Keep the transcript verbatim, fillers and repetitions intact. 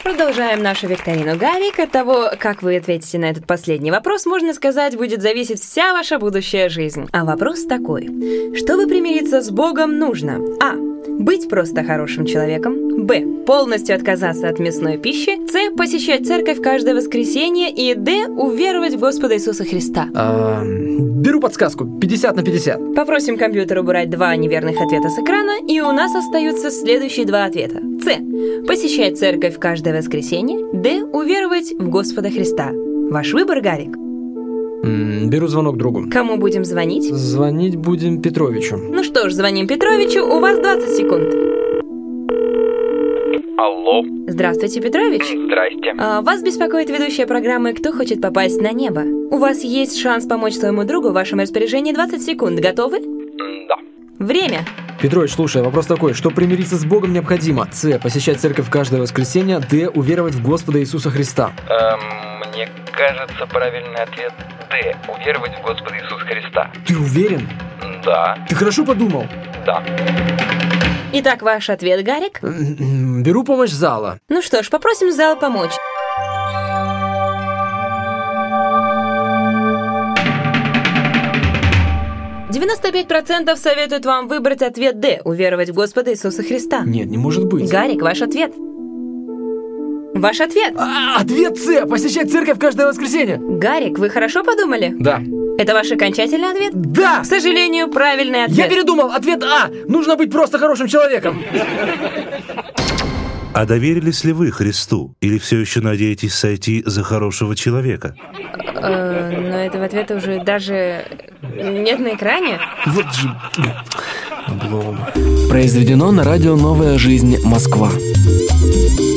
Продолжаем нашу викторину, Гарик. От того, как вы ответите на этот последний вопрос, можно сказать, будет зависеть вся ваша будущая жизнь. А вопрос такой. Чтобы примириться с Богом, нужно А. Быть просто хорошим человеком. Б. Полностью отказаться от мясной пищи. С. Посещать церковь каждое воскресенье. И Д. Уверовать в Господа Иисуса Христа. А, беру подсказку. пятьдесят на пятьдесят. Попросим компьютер убрать два неверных ответа с экрана, и у нас остаются следующие два ответа. С. Посещать церковь каждое воскресенье. Д. Уверовать в Господа Христа. Ваш выбор, Гарик. М, Беру звонок другу. Кому будем звонить? Звонить будем Петровичу. Ну что ж, звоним Петровичу, у вас двадцать секунд. Алло. Здравствуйте, Петрович. Здрасте. А, вас беспокоит ведущая программы «Кто хочет попасть на небо». У вас есть шанс помочь своему другу, в вашем распоряжении двадцать секунд. Готовы? Да. Время. Петрович, слушай, вопрос такой. Что примириться с Богом необходимо? С. Посещать церковь каждое воскресенье. Д. Уверовать в Господа Иисуса Христа. Эм, мне кажется, правильный ответ Д. Уверовать в Господа Иисуса Христа. Ты уверен? Да. Ты хорошо подумал? Да. Итак, ваш ответ, Гарик? М, Беру помощь зала. Ну что ж, попросим зал помочь. девяносто пять процентов советуют вам выбрать ответ Д. Уверовать в Господа Иисуса Христа. Нет, не может быть. Гарик, ваш ответ. Ваш ответ. А, ответ С. Посещать церковь каждое воскресенье. Гарик, вы хорошо подумали? Да. Это ваш окончательный ответ? Да! К сожалению, правильный ответ. Я передумал. Ответ А. Нужно быть просто хорошим человеком. А доверились ли вы Христу? Или все еще надеетесь сойти за хорошего человека? Э, но этого ответа уже даже нет на экране. Вот же... облом. Произведено на радио «Новая жизнь. Москва».